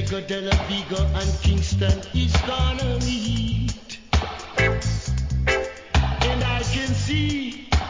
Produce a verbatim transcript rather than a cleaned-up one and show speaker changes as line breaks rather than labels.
Diego de la Vigo and Kingston is gonna leave.